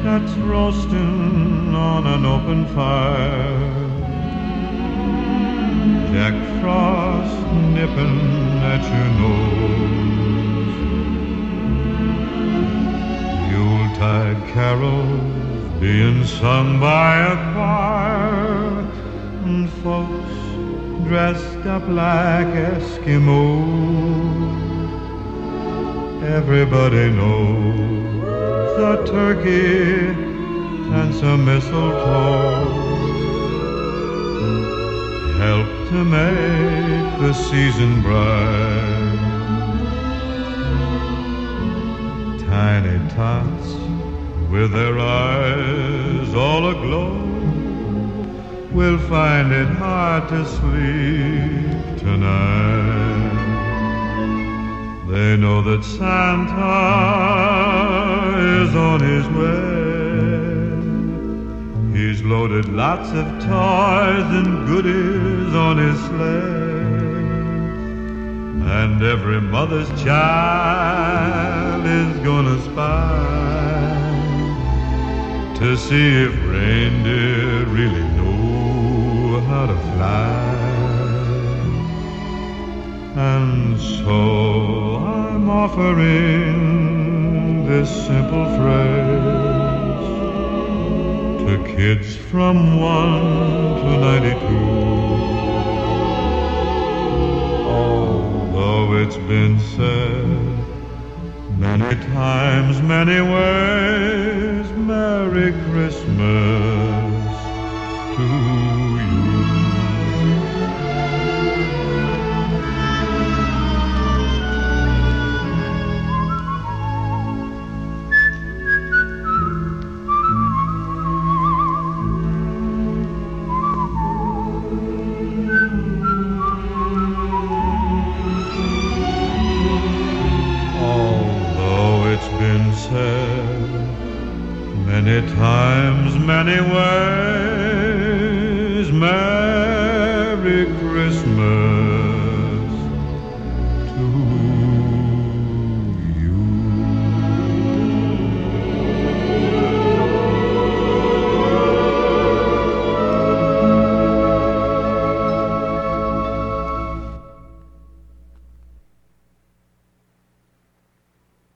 that's roasting on an open fire, Jack Frost nipping at your nose, Yuletide carols being sung by a choir, and folks dressed up like Eskimos. Everybody knows a turkey and some mistletoe help to make the season bright. Tiny tots with their eyes all aglow will find it hard to sleep tonight. They know that Santa is on his way. He's loaded lots of toys and goodies on his sleigh, and every mother's child is gonna spy to see if reindeer really know how to fly. And so I'm offering this simple phrase to kids from 1 to 92. Although it's been said many times, many ways, Merry Christmas to you. Said many times, many ways,